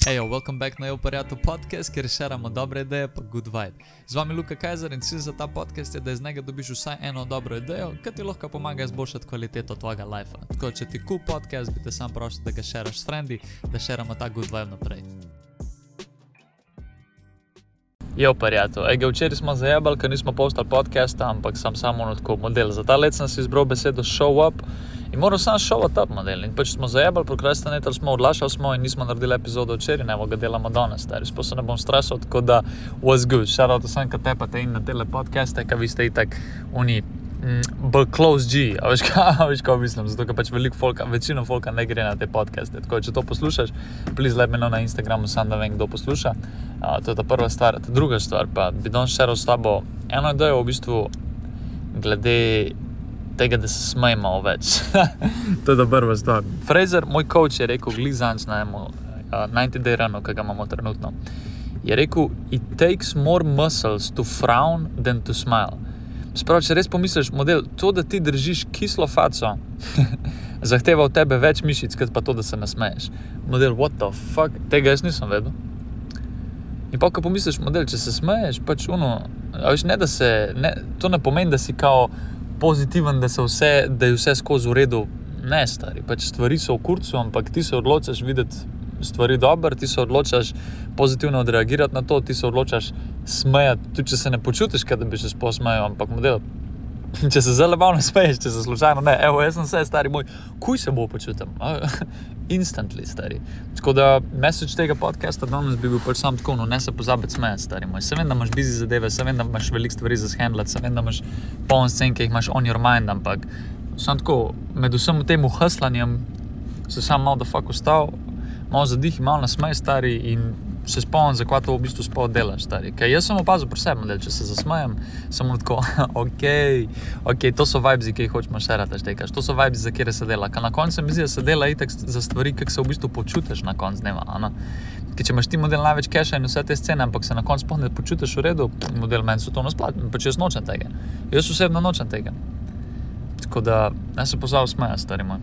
Ejo, welcome back na Prijatelj podcast, kjer šeramo dobre ideje pa good vibe. Z vami Luka Kajzer in cilj za ta podcast je, da iz njega dobiš vsaj eno dobro idejo, ki ti lahko pomaga izboljšati kvaliteto tvojega lifea. Tako, če ti cool podcast, bi te sam prosil, da ga šeraš s frendi, da šeramo ta good vibe naprej. Jo, prijatelj, včeraj smo zajebali, ker nismo postali podcasta, ampak sem samo tako model. Za ta let sem si izbral besedo show up in moral sam show up model. In pač smo zajebali, prokrastinatali smo, odlašali smo in nismo naredili epizodo včeraj, nevo ga delamo danes, stari. Sploh se ne bom stresal, tako da was good. Shoutout vsem, ki tepate in na tele podcaste, ki vi ste itak bolj close G, a veš kaj mislim, zato ker pač večino folka ne gre na te podcaste, tako če to poslušaš, please let me know na Instagramu, sam da vem, kdo posluša. To je ta prva stvar. Ta druga stvar pa bi danes šeral s tabo eno idejo v bistvu glede tega, da se smejemo več. To je ta prva stvar. Fraser, moj coach, je rekel glih zanč na 90 day runu, ki ga imamo trenutno, je rekel, it takes more muscles to frown than to smile. Sprav, če res pomisliš, model, to, da ti držiš kislo faco, zahteva od tebe več mišic, kot pa to, da se nasmeješ. Model, what the fuck? Tega jaz nisem vedel. In pa, ko pomisliš, model, če se smeješ, pač to ne pomeni, da si kao pozitiven, da je vse skozi v redu. Ne, stari, pač stvari so v kurcu, ampak ti se odločaš videti stvari dobro, ti se odločaš pozitivno odreagirati na to, ti se odločaš smejati, tudi če se ne počutiš, da bi se posmejal, ampak model, če se zelo zabavno smeješ, če se slučajno ne, jaz sem stari moj, kuj se bo počutim? Instantly, stari. Tako da, message tega podcasta danes bi bil pač sam tako, ne se pozabiti smejati, stari moj. Se vem, da imaš busy zadeve, se vem, da imaš veliko stvari za shandlati, se vem, da imaš poln scen, ki jih imaš on your mind, ampak sam tako, med vsem tem hustlanjem se sam malo da fuck ustal, malo zadih, malo nasmej, stari, in se spomnim, za kva to v bistvu sploh delaš, stari. Kaj jaz sem opazil pri sebi, model, če se zasmejem, sem tako, ok, to so vibes, ki jih hočemo šerati, štekaš, to so vibes, za kjer se dela. Ka na koncu se mi zdi, da se dela itak za stvari, kak se v bistvu počutiš na koncu dneva, ano. Ker če imaš ti model največ keša in vse te scene, ampak se na koncu sploh ne počutiš v redu, model, meni so to nasplati, pač jaz nočem tega. Jaz osebno nočem tega. Tako da, ne se pozabil smeja, stari moj.